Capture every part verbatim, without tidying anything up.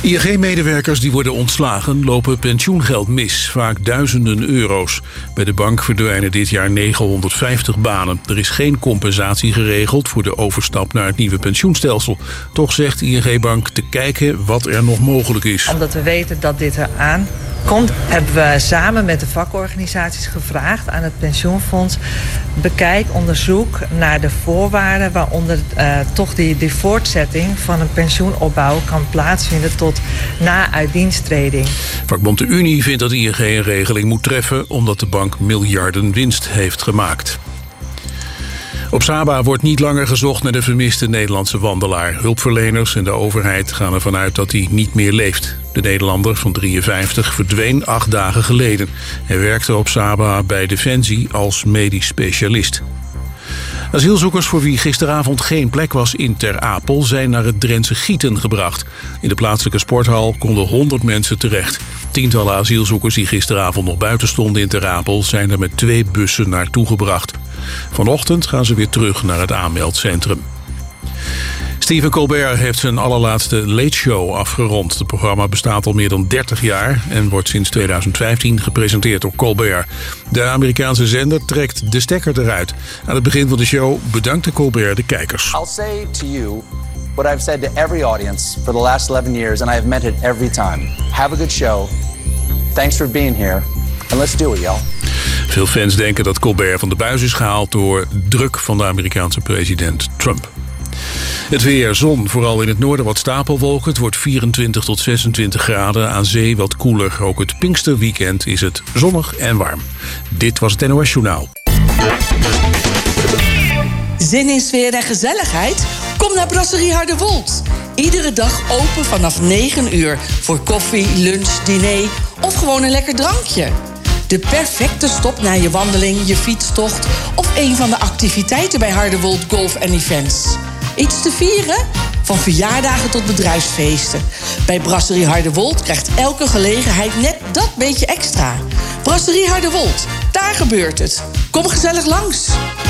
I N G-medewerkers die worden ontslagen lopen pensioengeld mis, vaak duizenden euro's. Bij de bank verdwijnen dit jaar negenhonderdvijftig banen. Er is geen compensatie geregeld voor de overstap naar het nieuwe pensioenstelsel. Toch zegt I N G-bank te kijken wat er nog mogelijk is. Omdat we weten dat dit eraan komt, hebben we samen met de vakorganisaties gevraagd aan het pensioenfonds: bekijk, onderzoek naar de voorwaarden waaronder uh, toch die, die voortzetting van een pensioenopbouw kan plaatsvinden tot na uitdiensttreding. Vakbond de Unie vindt dat I N G een regeling moet treffen omdat de bank miljarden winst heeft gemaakt. Op Saba wordt niet langer gezocht naar de vermiste Nederlandse wandelaar. Hulpverleners en de overheid gaan ervan uit dat hij niet meer leeft. De Nederlander van drieënvijftig verdween acht dagen geleden. Hij werkte op Saba bij Defensie als medisch specialist. Asielzoekers voor wie gisteravond geen plek was in Ter Apel zijn naar het Drentse Gieten gebracht. In de plaatselijke sporthal konden honderd mensen terecht. Tientallen asielzoekers die gisteravond nog buiten stonden in Ter Apel zijn er met twee bussen naartoe gebracht. Vanochtend gaan ze weer terug naar het aanmeldcentrum. Stephen Colbert heeft zijn allerlaatste Late Show afgerond. Het programma bestaat al meer dan dertig jaar en wordt sinds tweeduizend vijftien gepresenteerd door Colbert. De Amerikaanse zender trekt de stekker eruit. Aan het begin van de show bedankte Colbert de kijkers. I'll say to you what I've said to every audience for the last eleven years, and I have meant it every time. Have a good show. Thanks for being here. And let's do it, y'all. Veel fans denken dat Colbert van de buis is gehaald door druk van de Amerikaanse president Trump. Het weer, zon, vooral in het noorden wat stapelwolken. Het wordt vierentwintig tot zesentwintig graden, aan zee wat koeler. Ook het Pinksterweekend is het zonnig en warm. Dit was het N O S Journaal. Zin in sfeer en gezelligheid? Kom naar Brasserie Harderwold. Iedere dag open vanaf negen uur voor koffie, lunch, diner of gewoon een lekker drankje. De perfecte stop na je wandeling, je fietstocht of een van de activiteiten bij Harderwold Golf en Events. Iets te vieren? Van verjaardagen tot bedrijfsfeesten. Bij Brasserie Harderwold krijgt elke gelegenheid net dat beetje extra. Brasserie Harderwold, daar gebeurt het. Kom gezellig langs.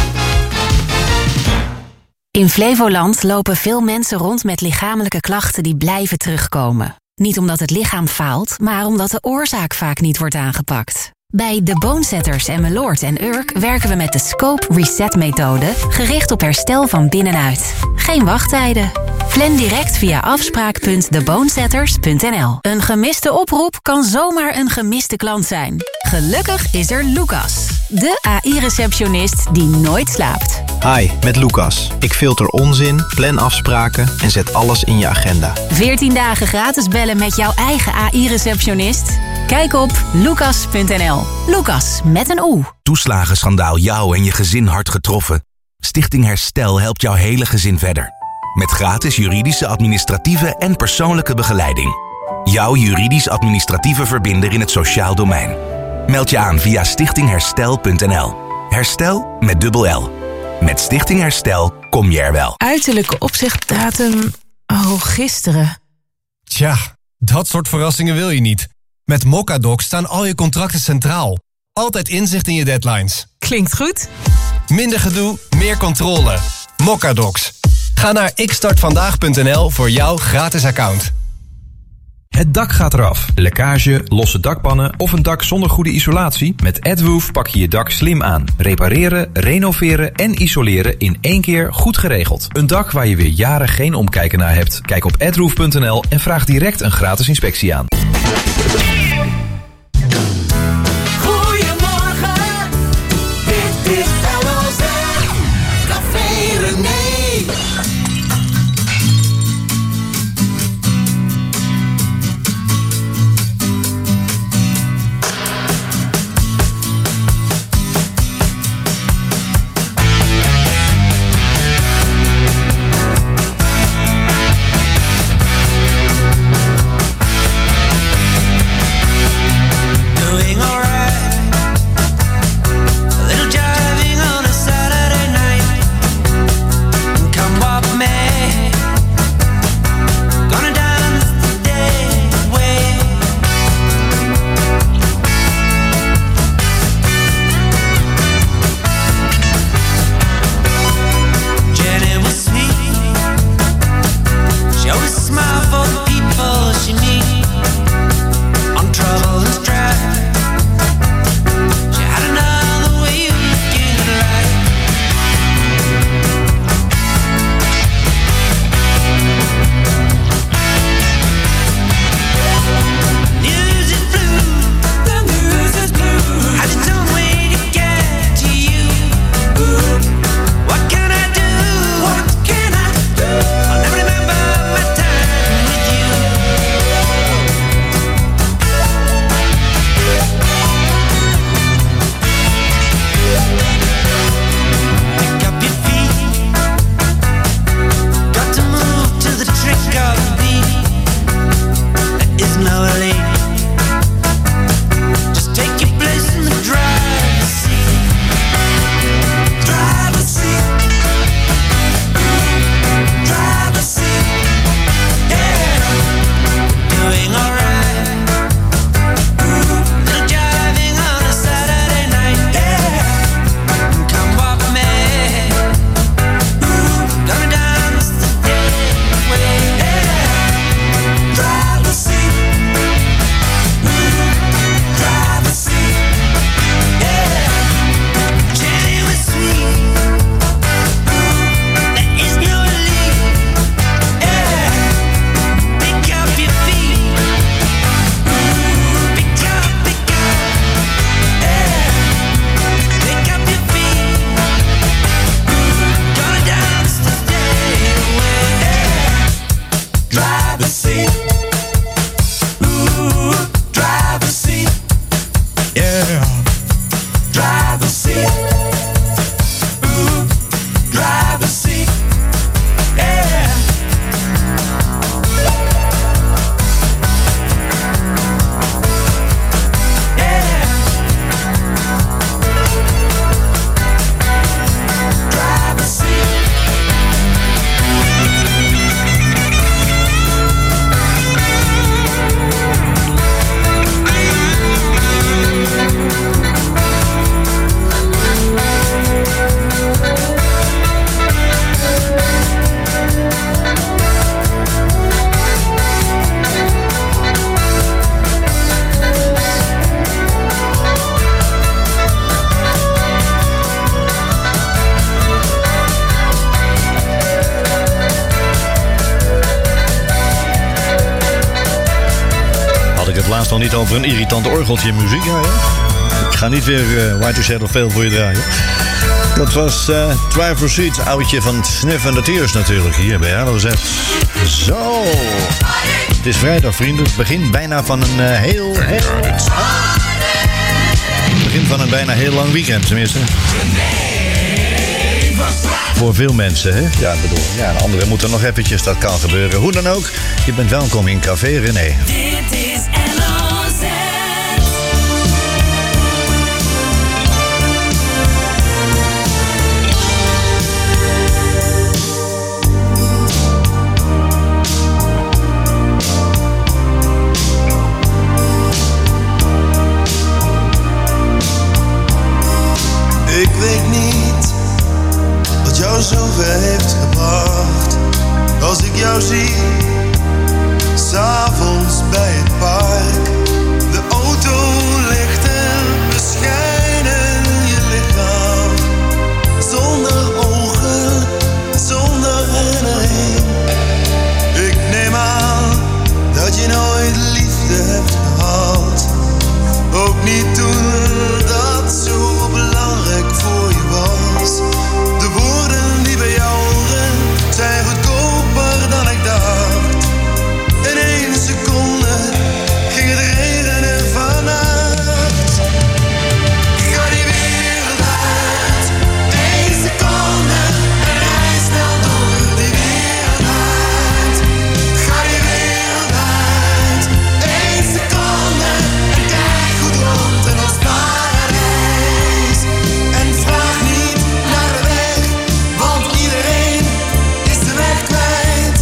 In Flevoland lopen veel mensen rond met lichamelijke klachten die blijven terugkomen. Niet omdat het lichaam faalt, maar omdat de oorzaak vaak niet wordt aangepakt. Bij De Bonesetters en Meloord en Urk werken we met de Scope Reset-methode, gericht op herstel van binnenuit. Geen wachttijden. Plan direct via afspraak punt de bonesetters punt n l. Een gemiste oproep kan zomaar een gemiste klant zijn. Gelukkig is er Lucas, de A I-receptionist die nooit slaapt. Hi, met Lucas. Ik filter onzin, plan afspraken en zet alles in je agenda. veertien dagen gratis bellen met jouw eigen A I-receptionist? Kijk op lucas punt n l. Lucas, met een O. Toeslagenschandaal jou en je gezin hard getroffen? Stichting Herstel helpt jouw hele gezin verder. Met gratis juridische, administratieve en persoonlijke begeleiding. Jouw juridisch-administratieve verbinder in het sociaal domein. Meld je aan via stichting herstel punt n l. Herstel met dubbel L. Met Stichting Herstel kom je er wel. Uiterlijke opzichtdatum... Oh, gisteren. Tja, dat soort verrassingen wil je niet. Met Mocadoc staan al je contracten centraal. Altijd inzicht in je deadlines. Klinkt goed. Minder gedoe, meer controle. Mocadocs. Ga naar ik start vandaag punt n l voor jouw gratis account. Het dak gaat eraf. Lekkage, losse dakpannen of een dak zonder goede isolatie? Met AdWoof pak je je dak slim aan. Repareren, renoveren en isoleren in één keer goed geregeld. Een dak waar je weer jaren geen omkijken naar hebt? Kijk op adwoof punt n l en vraag direct een gratis inspectie aan. Goedemorgen, dit is L O Z, Café René. laatst al niet over een irritant orgeltje in muziek. Ja, ja. Ik ga niet weer uh, White to Shadow veel voor je draaien. Dat was uh, Try for Seeds, oudje van Sniff and the Tears natuurlijk, hier bij Hallo Z. Zo, het is vrijdag vrienden, het begin bijna van een uh, heel, heel... Het begin van een bijna heel lang weekend tenminste. Voor veel mensen, hè? Ja, ik bedoel, ja, de anderen moeten nog eventjes, dat kan gebeuren. Hoe dan ook, je bent welkom in Café René. Dit is L O Z. Ik weet niet wat jou zover heeft gebracht. Als ik jou zie, 's avonds bij het park. De autolichten beschijnen je lichaam. Zonder ogen, zonder herinnering. Ik neem aan dat je nooit liefde hebt gehad. Ook niet toen dat zo belangrijk voor je was. De woorden die bij jou horen zijn goedkoper dan ik dacht. In één seconde ging het regenen vannacht. Ga die wereld uit, één seconde en rij snel door die wereld uit. Ga die wereld uit, één seconde en kijk goed rond in ons paradijs. En vraag niet naar de weg, want iedereen is de weg kwijt.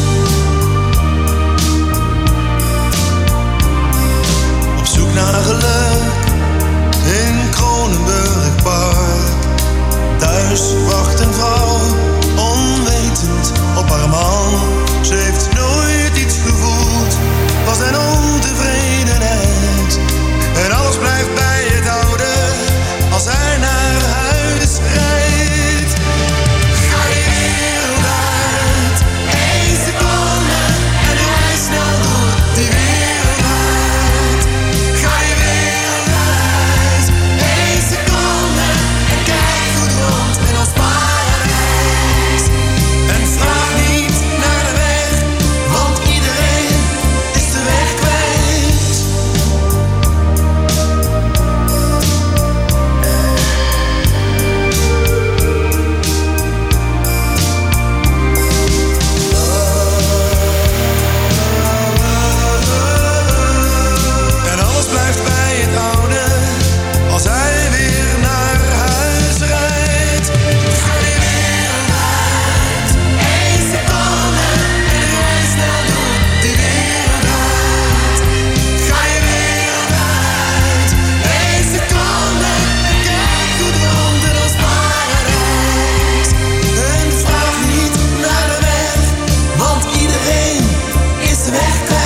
Op zoek naar geluk in Kronenburg Park. Thuis wacht een vrouw, onwetend op haar man. Ze heeft nooit iets gevoeld, was een ontevredenheid. En alles blijft bij het oude, als hij naar huis rijdt. Ga die wereld uit, één seconde en rij snel door die wereld uit. Ga die wereld uit, één seconde en kijk goed rond in ons paradijs. En vraag niet naar de weg, want iedereen is de weg kwijt. En alles blijft bij het oude, als hij weer naar huis rijdt. Ga die wereld uit, één seconde en rij snel door die wereld uit. Ga je wereld uit, één seconde en kijk goed rond in ons paradijs. En vraag niet naar de weg, want iedereen is de weg kwijt.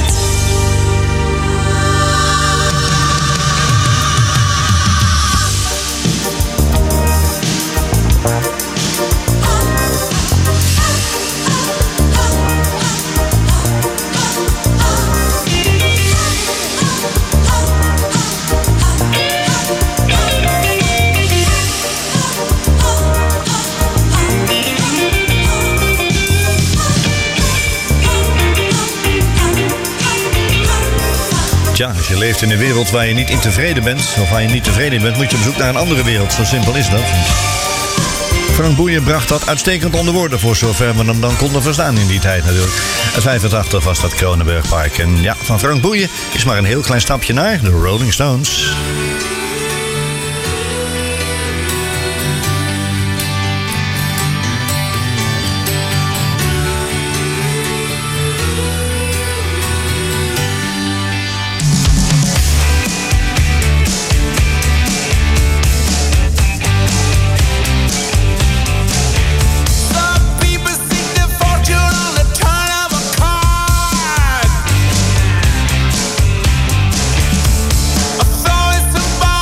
Tja, als je leeft in een wereld waar je niet in tevreden bent, of waar je niet tevreden bent, moet je op zoek naar een andere wereld. Zo simpel is dat. Frank Boeien bracht dat uitstekend onder woorden, voor zover we hem dan konden verstaan in die tijd natuurlijk. In vijfentachtig was dat Kronenburg Park. En ja, van Frank Boeien is maar een heel klein stapje naar de Rolling Stones. Somebody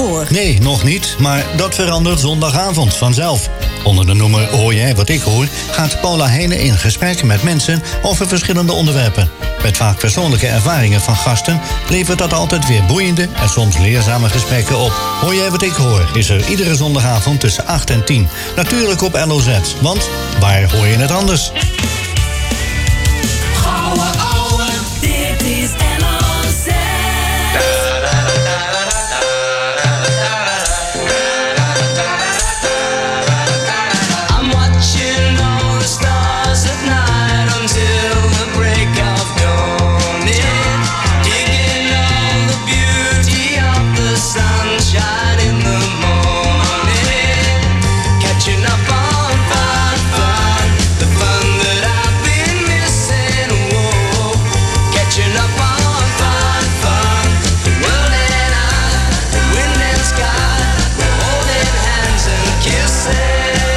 hoor. Nee, nog niet, maar dat verandert zondagavond vanzelf. Onder de noemer Hoor jij wat ik hoor gaat Paula Heijnen in gesprek met mensen over verschillende onderwerpen. Met vaak persoonlijke ervaringen van gasten levert dat altijd weer boeiende en soms leerzame gesprekken op. Hoor jij wat ik hoor is er iedere zondagavond tussen acht en tien. Natuurlijk op L O Z, want waar hoor je het anders? Gouden ouwe, dit is L O Z. I'm watching all the stars at night until the break of dawn. Digging all the beauty of the sunshine in the morning. Catching up on fun, fun, the fun that I've been missing. Whoa, catching up on fun, fun. The world and I, the wind and sky, we're holding hands and kissing.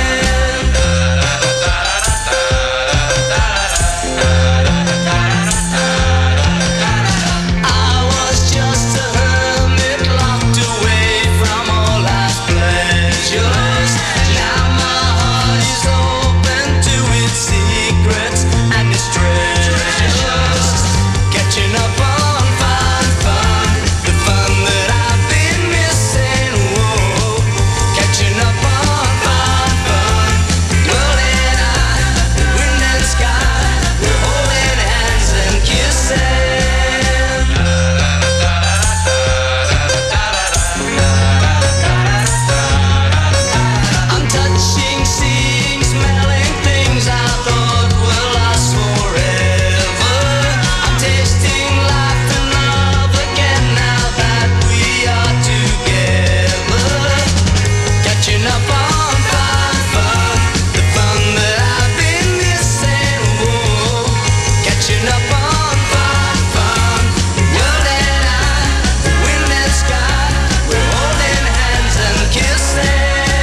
I was just a hermit locked away from all life's pleasures. Now my heart is open to its secrets and its treasures. Catching up on fun, fun, the fun that I've been missing. Whoa, catching up on fun, fun. World and I, the wind and sky, we're holding hands and kissing. I'm touching, seeing, smelling things I thought were lost forever. I'm tasting life and love again now that we are together. Catching up on fun, fun, the fun that I've been missing. Whoa, catching up on fun, fun. World and I, the wind and sky, we're holding hands and kissing.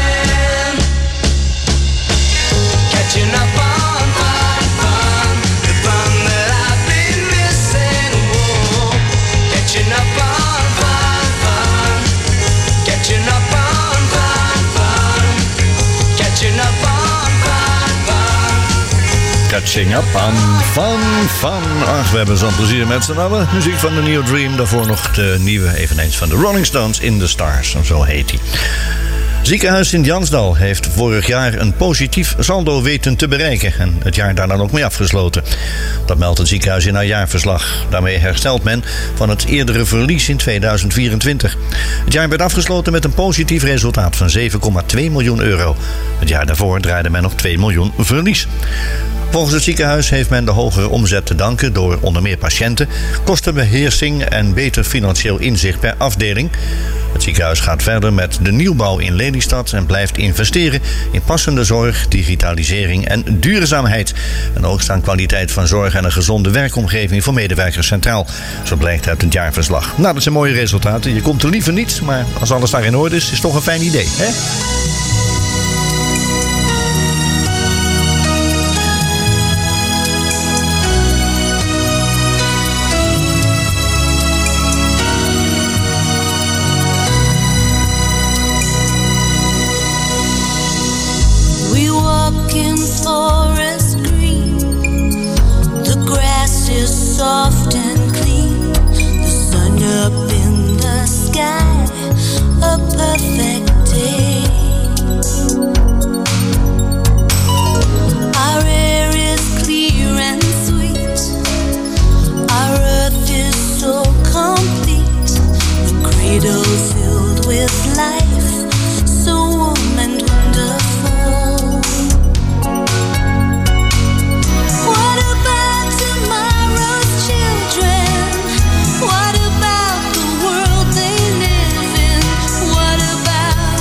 Catching up on fun, fun, the fun that I've been missing. Whoa, catching up on fun, fun. Catching up on fun, fun. Catching up on fun, fun. Catching up on fun, fun. Ach, we hebben zo'n plezier met z'n allen. Muziek van de Neo Dream. Daarvoor nog de nieuwe, eveneens van de Rolling Stones, In the Stars. En zo heet hij. Ziekenhuis Sint-Jansdal heeft vorig jaar een positief saldo weten te bereiken en het jaar daar dan ook mee afgesloten. Dat meldt het ziekenhuis in haar jaarverslag. Daarmee herstelt men van het eerdere verlies in tweeduizend vierentwintig. Het jaar werd afgesloten met een positief resultaat van zeven komma twee miljoen euro. Het jaar daarvoor draaide men nog twee miljoen verlies. Volgens het ziekenhuis heeft men de hogere omzet te danken door onder meer patiënten, kostenbeheersing en beter financieel inzicht per afdeling. Het ziekenhuis gaat verder met de nieuwbouw in Lelystad en blijft investeren in passende zorg, digitalisering en duurzaamheid. En ook staan kwaliteit van zorg en een gezonde werkomgeving voor medewerkers centraal. Zo blijkt uit het jaarverslag. Nou, dat zijn mooie resultaten. Je komt er liever niet, maar als alles daar in orde is, is het toch een fijn idee, hè? Soft and clean, the sun up in the sky, a perfect day. Our air is clear and sweet, our earth is so complete, the cradle filled with life, so warm and wonderful. What about tomorrow's children? What about the world they live in? What about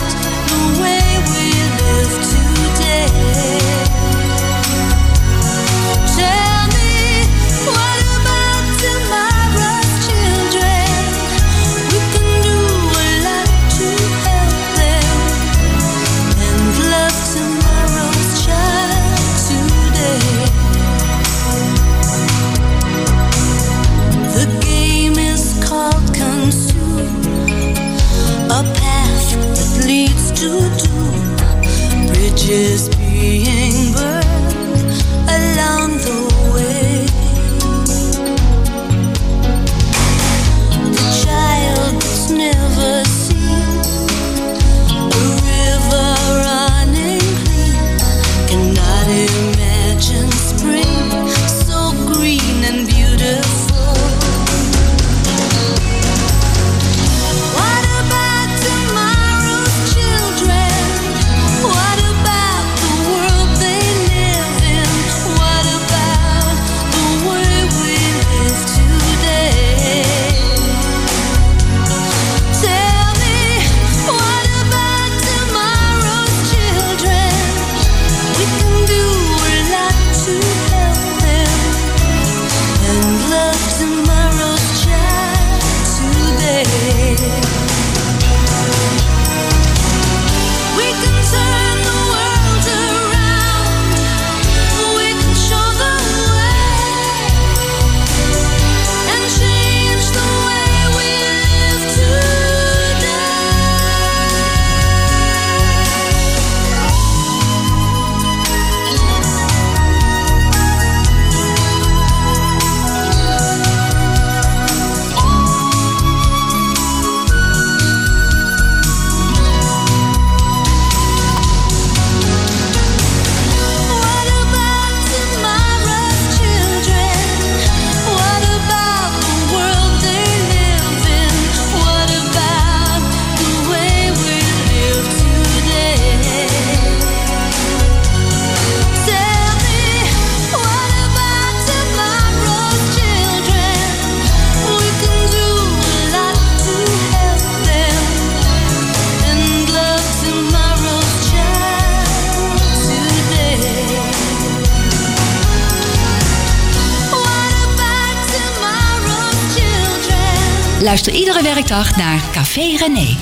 Luister iedere werkdag naar Café René.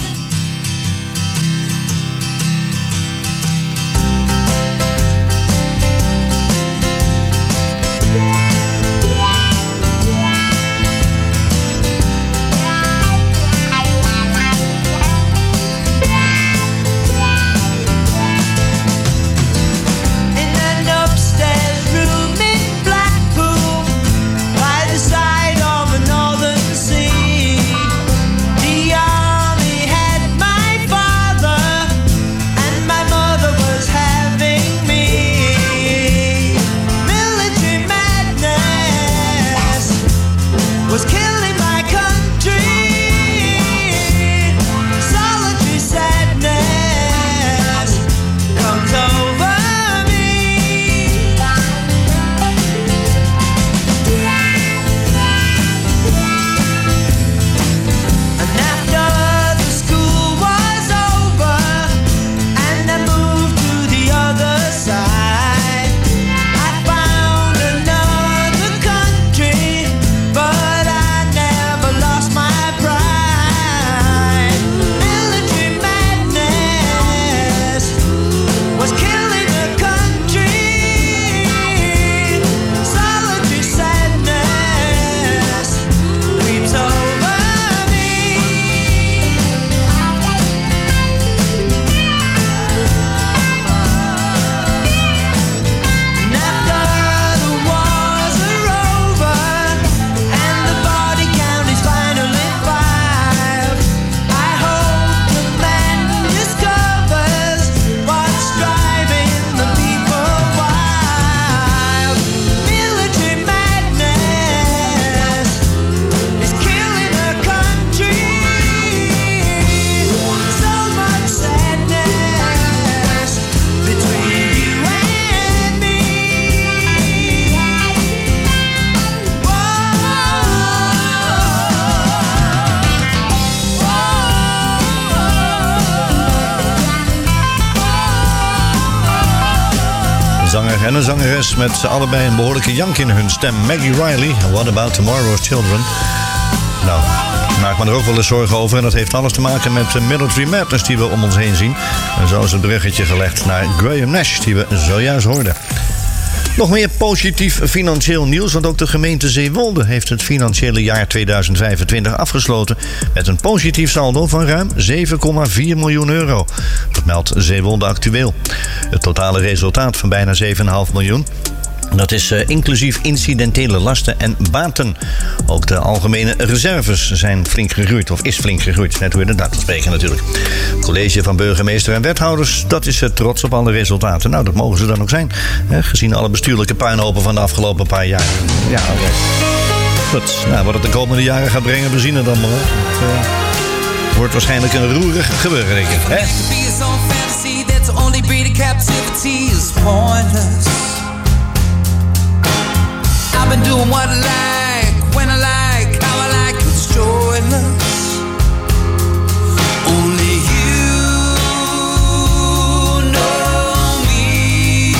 zanger en een zangeres met allebei een behoorlijke jank in hun stem. Maggie Riley, What About Tomorrow's Children. Nou, ik maak me er ook wel eens zorgen over. En dat heeft alles te maken met de Military Madness die we om ons heen zien. En zo is het bruggetje gelegd naar Graham Nash, die we zojuist hoorden. Nog meer positief financieel nieuws, want ook de gemeente Zeewolde heeft het financiële jaar tweeduizend vijfentwintig afgesloten met een positief saldo van ruim zeven komma vier miljoen euro. Dat meldt Zeewolde Actueel. Het totale resultaat van bijna zeven komma vijf miljoen. Dat is uh, inclusief incidentele lasten en baten. Ook de algemene reserves zijn flink gegroeid, of is flink gegroeid. Net hoe je het uit te spreken natuurlijk. Het college van burgemeester en wethouders, dat is uh, trots op alle resultaten. Nou, dat mogen ze dan ook zijn. Hè, gezien alle bestuurlijke puinhopen van de afgelopen paar jaar. Ja, oké. Okay. Goed, nou, wat het de komende jaren gaat brengen, we zien het dan maar. Het uh, wordt waarschijnlijk een roerig gebeuren, denk ik. Hè? I've been doing what I like, when I like, how I like, it's joyless. Only you know me.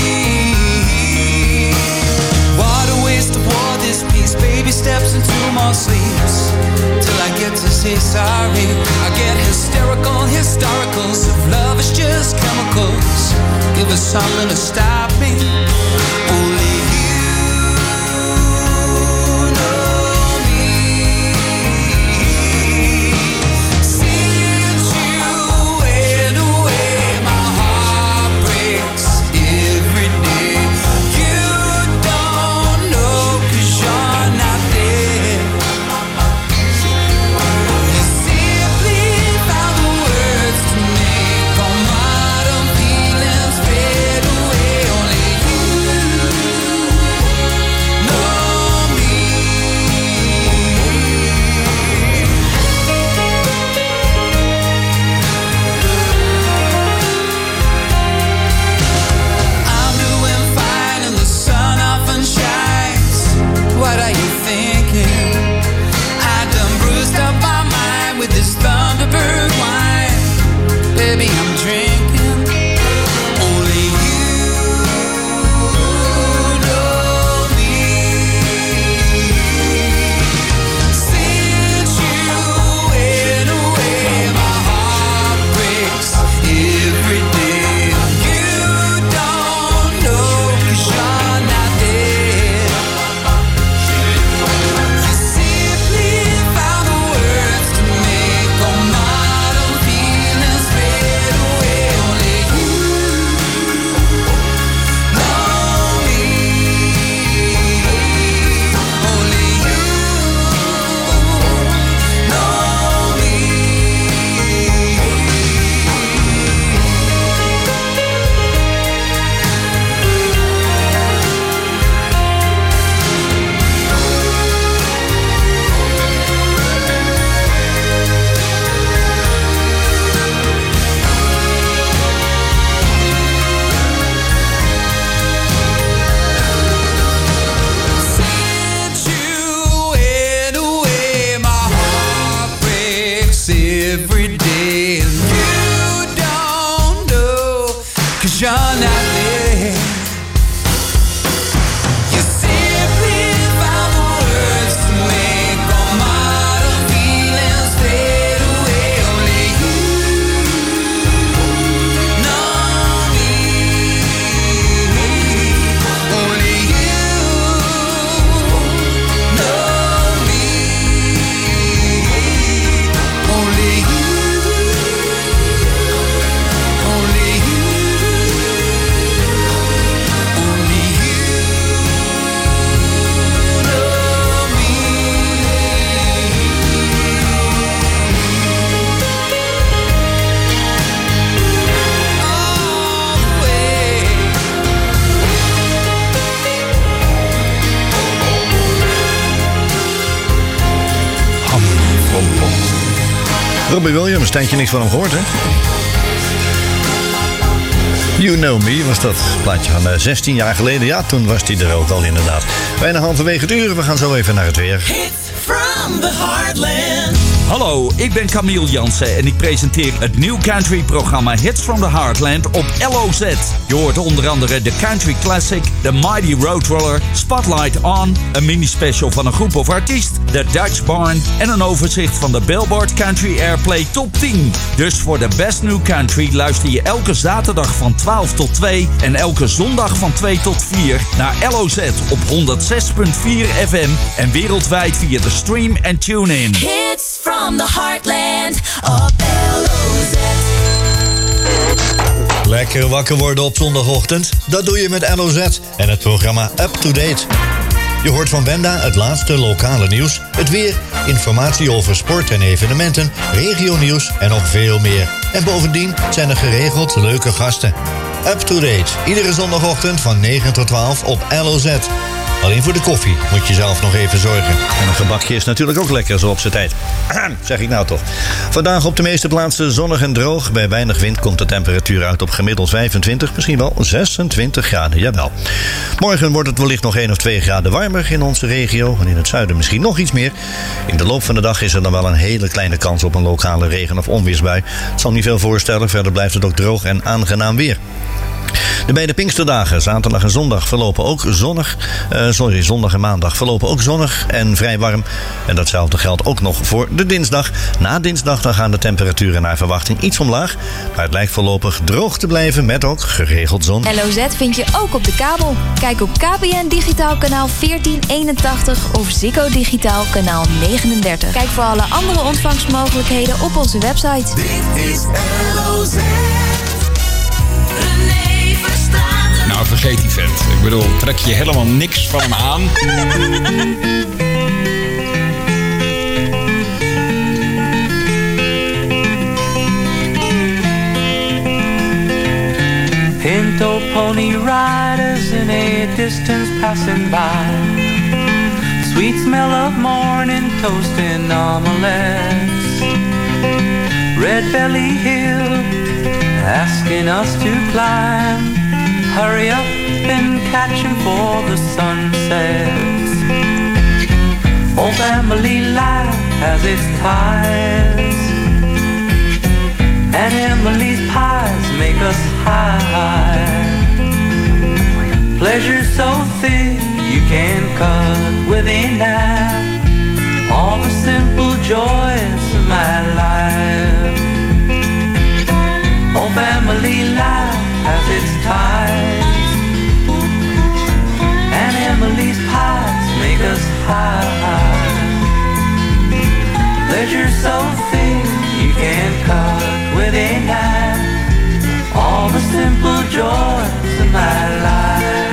What a waste of war this piece. Baby steps into my sleeves till I get to say sorry. I get hysterical, historicals. If love is just chemicals, give us something to stop me. Only you Robbie Williams, een tijdje niks van hem gehoord, hè? You Know Me was dat plaatje van uh, zestien jaar geleden. Ja, toen was hij er ook al inderdaad. Bijna halverwege het uur. We gaan zo even naar het weer. Hits from the Heartland. Hallo, ik ben Camille Jansen en ik presenteer het New Country-programma Hits from the Heartland op L O Z. Je hoort onder andere de Country Classic, de Mighty Roadrunner, Spotlight On, een mini-special van een groep of artiest, de Dutch Barn en een overzicht van de Billboard Country Airplay Top tien. Dus voor de Best New Country luister je elke zaterdag van twaalf tot twee en elke zondag van twee tot vier naar L O Z op honderd zes komma vier F M en wereldwijd via de stream en tune-in. Hits from the Heartland op L O Z. Lekker wakker worden op zondagochtend? Dat doe je met L O Z en het programma Up to Date. Je hoort van Wenda het laatste lokale nieuws, het weer, informatie over sport en evenementen, regionieuws en nog veel meer. En bovendien zijn er geregeld leuke gasten. Up to Date, iedere zondagochtend van negen tot twaalf op L O Z. Alleen voor de koffie moet je zelf nog even zorgen. En een gebakje is natuurlijk ook lekker zo op zijn tijd. Zeg ik nou toch. Vandaag op de meeste plaatsen zonnig en droog. Bij weinig wind komt de temperatuur uit op gemiddeld vijfentwintig, misschien wel zesentwintig graden. Jawel. Morgen wordt het wellicht nog één of twee graden warmer in onze regio. En in het zuiden misschien nog iets meer. In de loop van de dag is er dan wel een hele kleine kans op een lokale regen- of onweersbui. Het zal niet veel voorstellen. Verder blijft het ook droog en aangenaam weer. De beide Pinksterdagen, zaterdag en zondag, verlopen ook zonnig. Uh, sorry, zondag en maandag verlopen ook zonnig en vrij warm. En datzelfde geldt ook nog voor de dinsdag. Na dinsdag dan gaan de temperaturen naar verwachting iets omlaag. Maar het lijkt voorlopig droog te blijven met ook geregeld zon. L O Z vind je ook op de kabel. Kijk op K B N Digitaal kanaal veertien eenentachtig of Ziggo Digitaal kanaal negenendertig. Kijk voor alle andere ontvangstmogelijkheden op onze website. Dit is L O Z. Nou, vergeet die vent. Ik bedoel, trek je helemaal niks van hem aan. Pinto pony riders in a distance passing by. Sweet smell of morning toast and omelets. Red Belly Hill asking us to climb. Hurry up and catch him for the sunsets. Old family life has its ties, and Emily's pies make us high. Pleasure so thick you can't cut with a knife. All the simple joys of my life. Old family life has its ties, and Emily's pies make us high. Pleasure so thick you can't cut with a knife. All the simple joys of my life.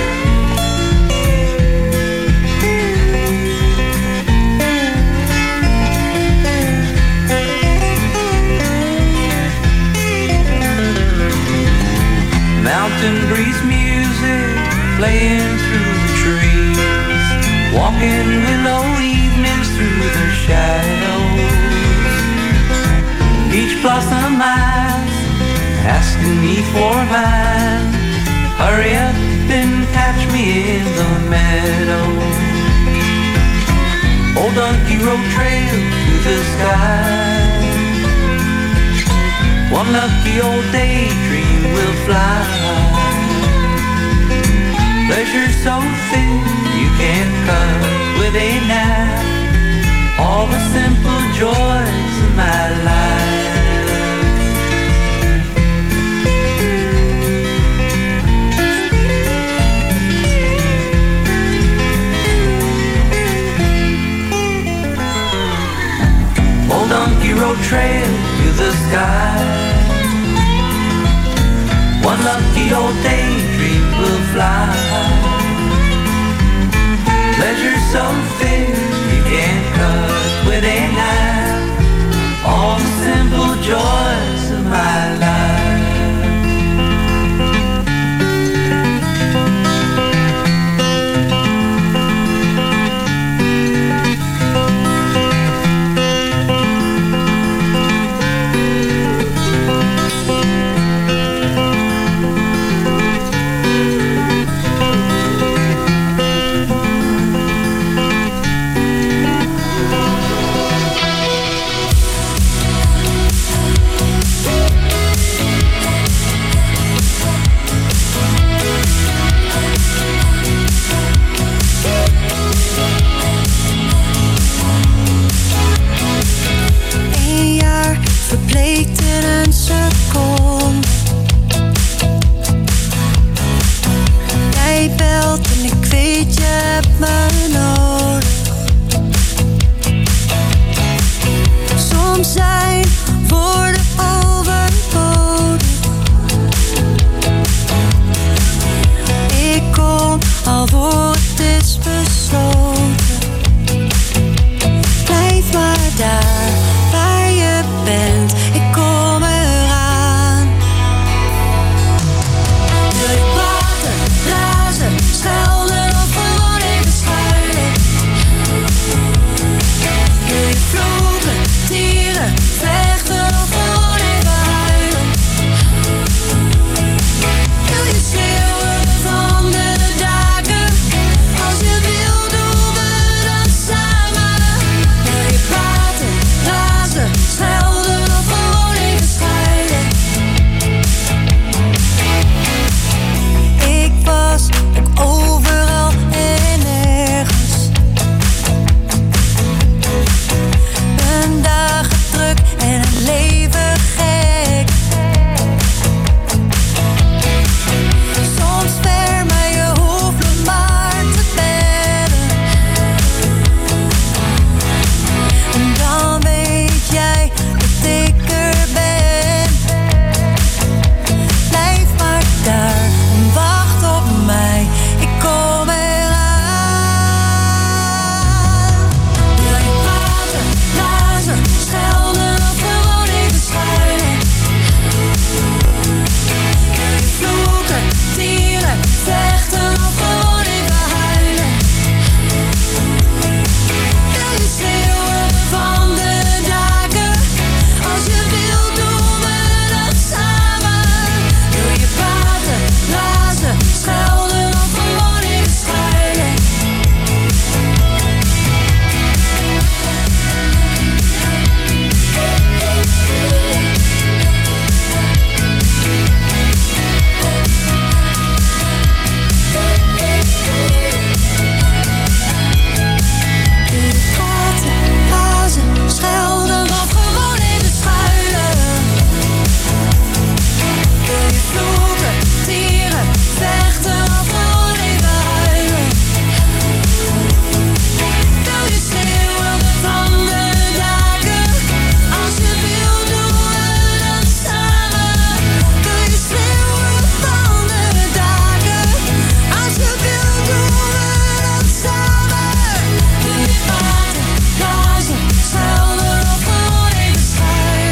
Mountain breeze music playing through the trees, walking willow evenings through the shadows. Each blossom eyes asking me for mine. Hurry up and catch me in the meadow. Old Donkey Road trail to the sky. One lucky old daydream will fly. Pleasure so thick you can't cut with a knife. All the simple joys of my life. Old Donkey Road trail to the sky. One lucky old daydream will fly. Pleasure so thick you can't cut with a knife. All the simple joys of my life.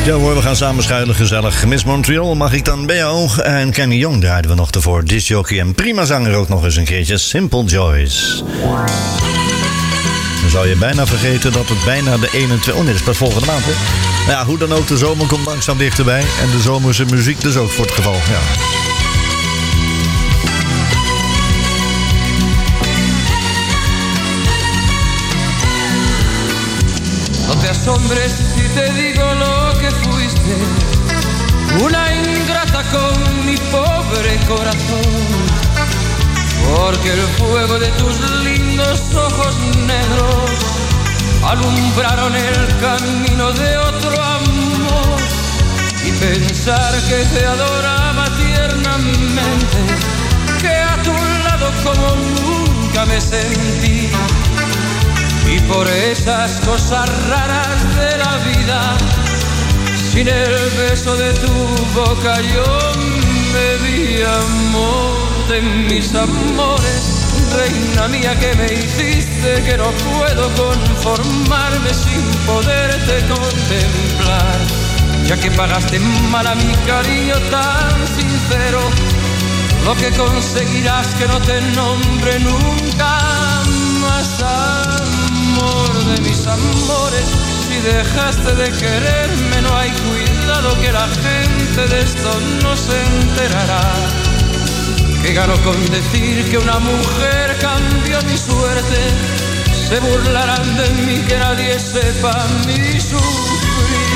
Ja hoor, we gaan samen schuilen, gezellig. Miss Montreal, mag ik dan bij jou? En Kenny Young draaiden we nog ervoor. Discjockey en prima zanger ook nog eens een keertje. Simple Joys. Dan zou je bijna vergeten dat het bijna de eenentwintigste... Oh nee, dat is pas volgende maand, hè? Nou ja, hoe dan ook, de zomer komt langzaam dichterbij. En de zomerse muziek dus ook voor het geval, ja. No te asombres si te digo lo que fuiste, una ingrata con mi pobre corazón, porque el fuego de tus lindos ojos negros alumbraron el camino de otro amor, y pensar que te adoraba tiernamente, que a tu lado como nunca me sentí. Y por esas cosas raras de la vida, sin el beso de tu boca yo me vi, amor de mis amores, reina mía que me hiciste, que no puedo conformarme sin poderte contemplar, ya que pagaste mal a mi cariño tan sincero, lo que conseguirás que no te nombre nunca más. Amor de mis amores, si dejaste de quererme no hay cuidado que la gente de esto no se enterará. Que gano con decir que una mujer cambió mi suerte, se burlarán de mí que nadie sepa mi sufrir.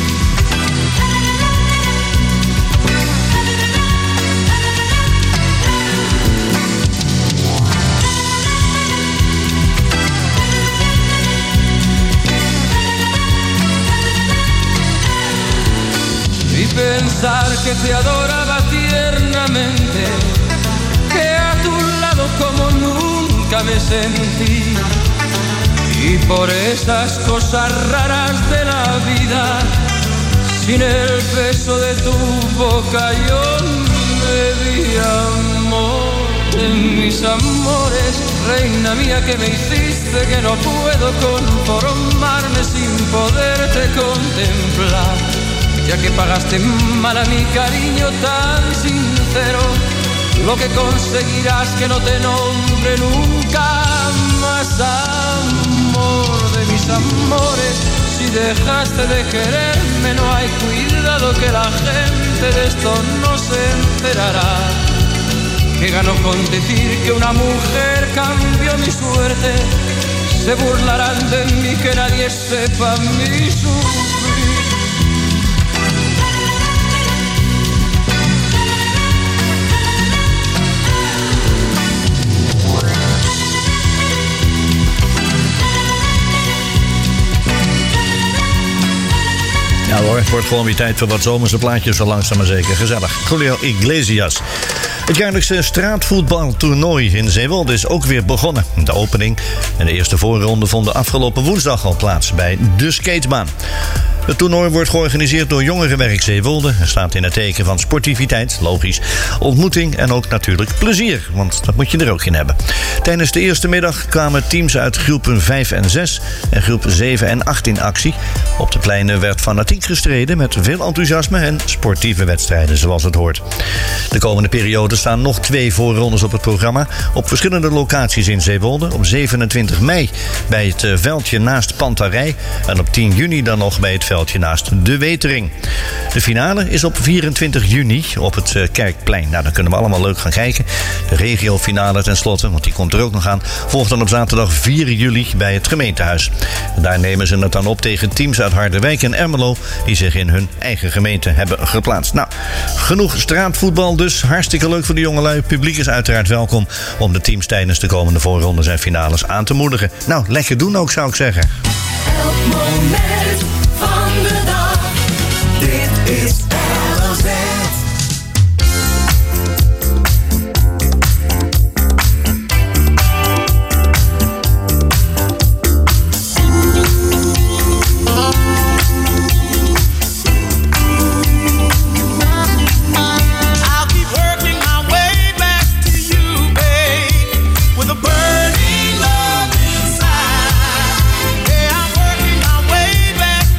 Y pensar que te adoraba tiernamente, que a tu lado como nunca me sentí, y por esas cosas raras de la vida, sin el beso de tu boca yo me vi, amor de mis amores, reina mía que me hiciste, que no puedo conformarme sin poderte contemplar, ya que pagaste mal a mi cariño tan sincero, lo que conseguirás que no te nombre nunca más. Amor de mis amores, si dejaste de quererme no hay cuidado que la gente de esto no se enterará. Que gano con decir que una mujer cambió mi suerte, se burlarán de mí que nadie sepa mi sufrir. Ja hoor, het wordt gewoon weer tijd voor wat zomerse plaatjes, zo langzaam maar zeker. Gezellig. Julio Iglesias. Het jaarlijkse straatvoetbaltoernooi in Zeewolde is ook weer begonnen. De opening en de eerste voorronde vonden afgelopen woensdag al plaats bij de skatebaan. Het toernooi wordt georganiseerd door Jongerenwerk Zeewolde en staat in het teken van sportiviteit, logisch, ontmoeting en ook natuurlijk plezier, want dat moet je er ook in hebben. Tijdens de eerste middag kwamen teams uit groepen vijf en zes en groep zeven en acht in actie. Op de pleinen werd fanatiek gestreden met veel enthousiasme en sportieve wedstrijden zoals het hoort. De komende periode staan nog twee voorrondes op het programma op verschillende locaties in Zeewolde. Op zevenentwintig mei bij het veldje naast Pantarij en op tien juni dan nog bij het veldje naast De Wetering. De finale is op vierentwintig juni op het Kerkplein. Nou, dan kunnen we allemaal leuk gaan kijken. De regiofinale tenslotte, want die komt er ook nog aan, volgt dan op zaterdag vier juli bij het gemeentehuis. En daar nemen ze het dan op tegen teams uit Harderwijk en Ermelo die zich in hun eigen gemeente hebben geplaatst. Nou, genoeg straatvoetbal dus. Hartstikke leuk voor de jongelui. Het publiek is uiteraard welkom om de teams tijdens de komende voorrondes en finales aan te moedigen. Nou, lekker doen ook, zou ik zeggen. Elk moment van de dag, dit is L O Z. Burning love inside. Yeah, I'm working my way back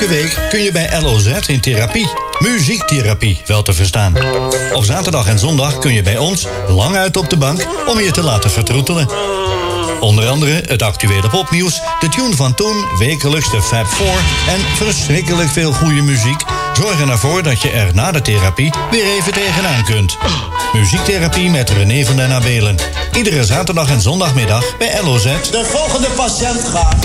Elke week kun je bij L O Z in therapie. Muziektherapie, wel te verstaan. Op zaterdag en zondag kun je bij ons lang uit op de bank om je te laten vertroetelen. Onder andere het actuele popnieuws, de tune van toen, wekelijks de Fab Four en verschrikkelijk veel goede muziek zorgen ervoor dat je er na de therapie weer even tegenaan kunt. Muziektherapie met René van den Abelen. Iedere zaterdag en zondagmiddag bij L O Z. De volgende patiënt gaat.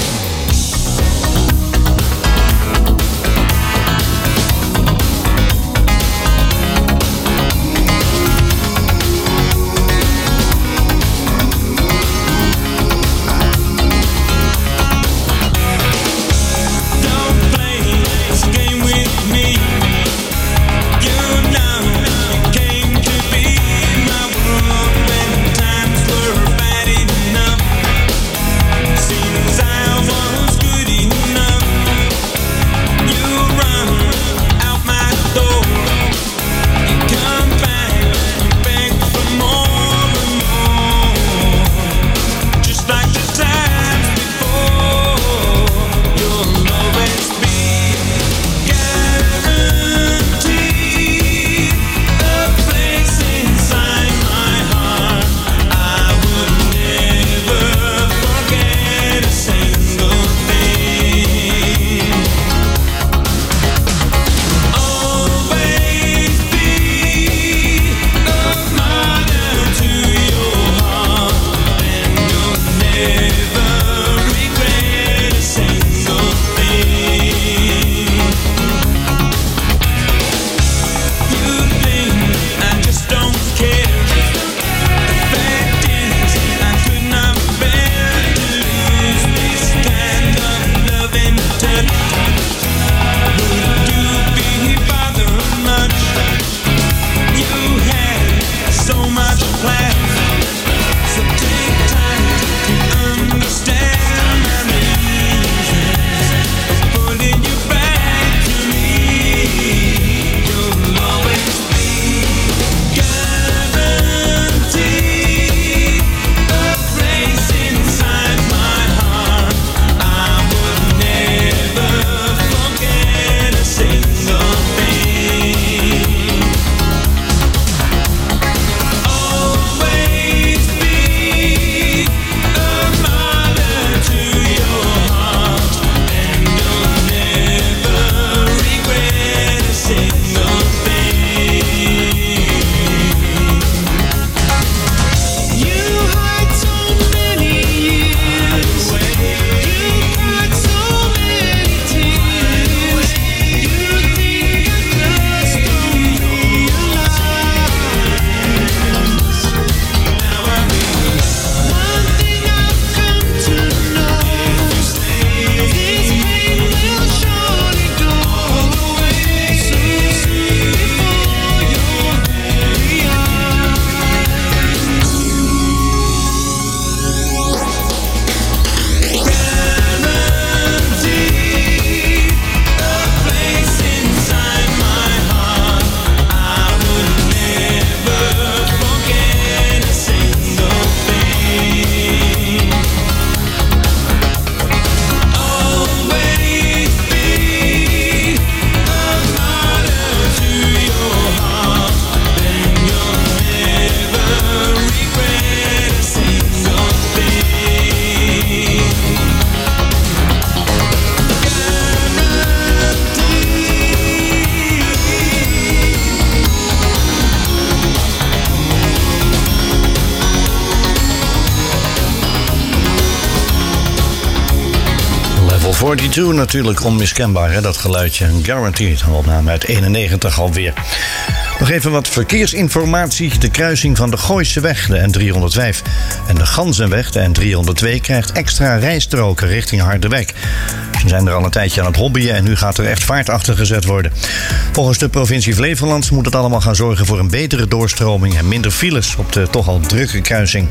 tweeënveertig natuurlijk onmiskenbaar, hè, dat geluidje. Guaranteed, een opname uit eenennegentig alweer. Nog even wat verkeersinformatie. De kruising van de Gooiseweg, de N driehonderdvijf, en de Ganzenweg, de N driehonderdtwee, krijgt extra rijstroken richting Harderwijk. Ze zijn er al een tijdje aan het hobbyen en nu gaat er echt vaart achter gezet worden. Volgens de provincie Flevoland moet het allemaal gaan zorgen voor een betere doorstroming en minder files op de toch al drukke kruising.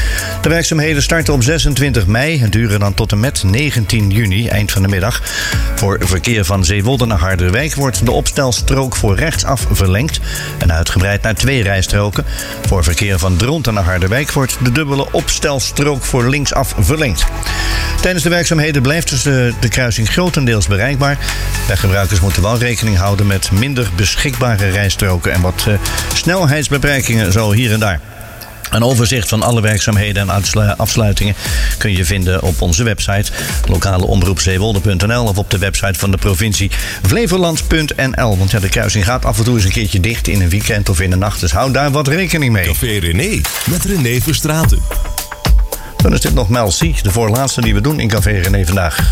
De werkzaamheden starten op zesentwintig mei en duren dan tot en met negentien juni, eind van de middag. Voor verkeer van Zeewolde naar Harderwijk wordt de opstelstrook voor rechtsaf verlengd en uitgebreid naar twee rijstroken. Voor verkeer van Dronten naar Harderwijk wordt de dubbele opstelstrook voor linksaf verlengd. Tijdens de werkzaamheden blijft dus de, de kruising grotendeels bereikbaar. Weggebruikers moeten wel rekening houden met minder beschikbare rijstroken en wat uh, snelheidsbeperkingen zo hier en daar. Een overzicht van alle werkzaamheden en afsluitingen kun je vinden op onze website lokaleomroep zeewolde punt n l of op de website van de provincie flevoland punt n l. Want ja, de kruising gaat af en toe eens een keertje dicht in een weekend of in de nacht, dus hou daar wat rekening mee. Café René met René Verstraeten. Dan is dit nog Mel C, de voorlaatste die we doen in Café René vandaag.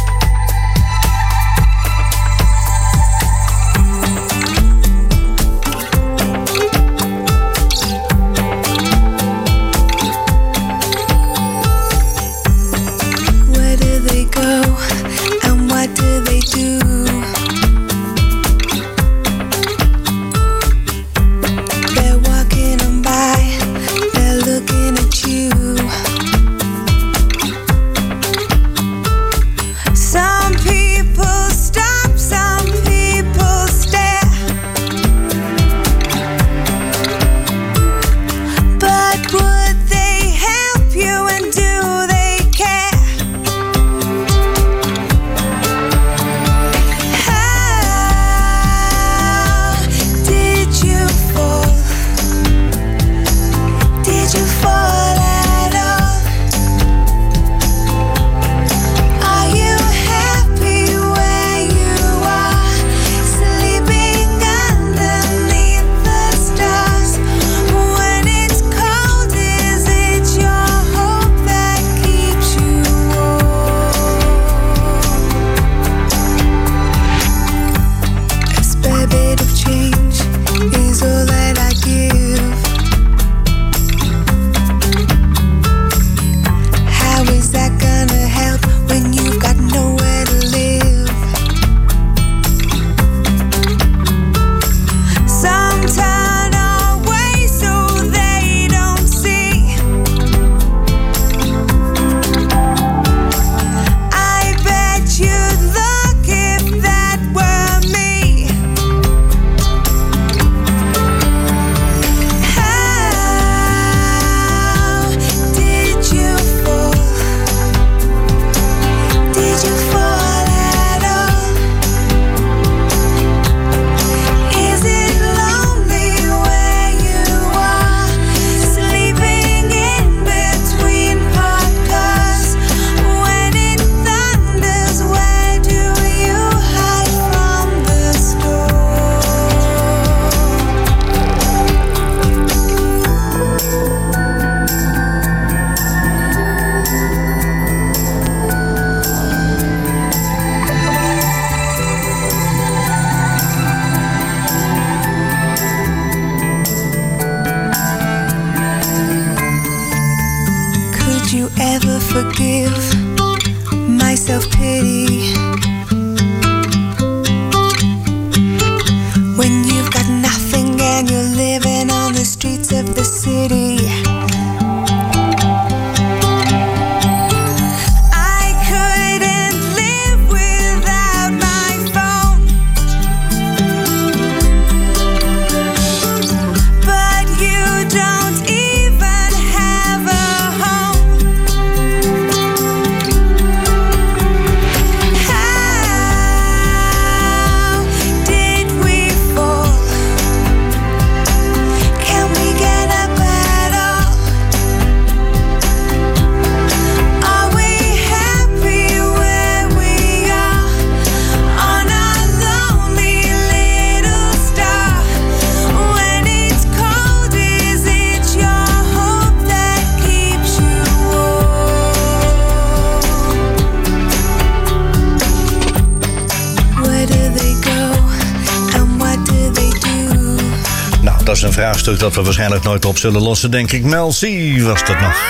Dat is een vraagstuk dat we waarschijnlijk nooit op zullen lossen, denk ik. Mel C was dat nog.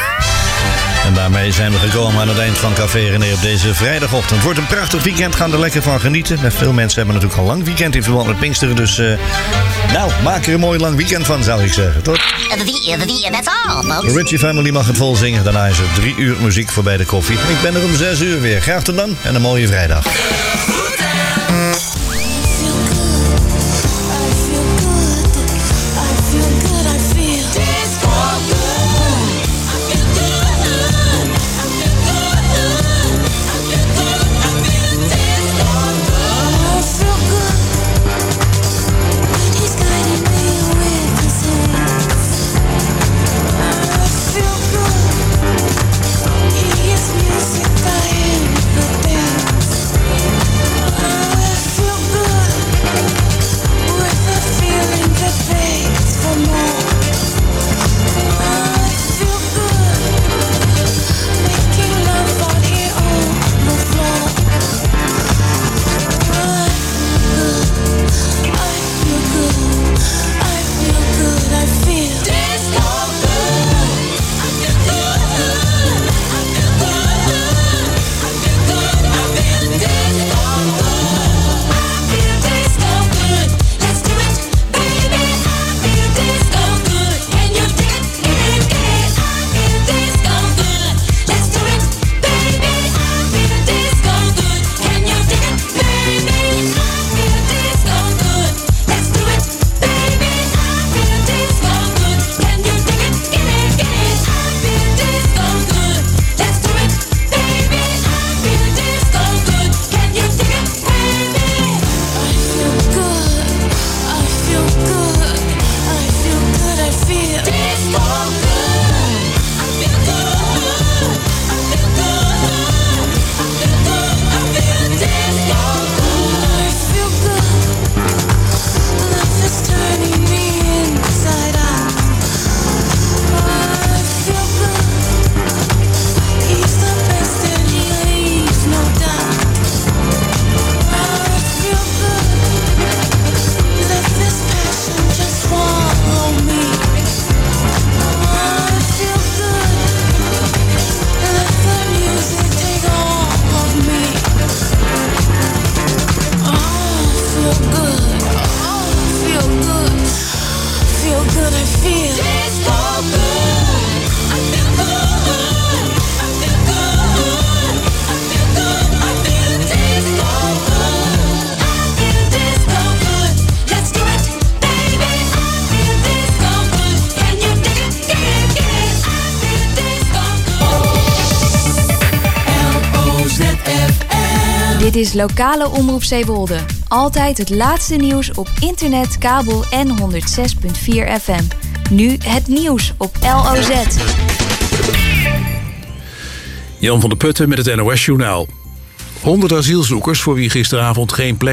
En daarmee zijn we gekomen aan het eind van Café René op deze vrijdagochtend. Wordt een prachtig weekend, gaan er lekker van genieten. Veel mensen hebben natuurlijk al een lang weekend in verband met Pinksteren. Dus uh, nou, maak er een mooi lang weekend van, zou ik zeggen. Tot. That's all, folks. De Ritchie Family mag het vol zingen. Daarna is er drie uur muziek voor bij de koffie. Ik ben er om zes uur weer. Graag tot dan en een mooie vrijdag. I feel Dit is lokale omroep Zeewolde. Altijd het laatste nieuws op internet, kabel en honderd zes komma vier F M. Nu het nieuws op L O Z. Jan van der Putten met het N O S-journaal. Honderd asielzoekers voor wie gisteravond geen plek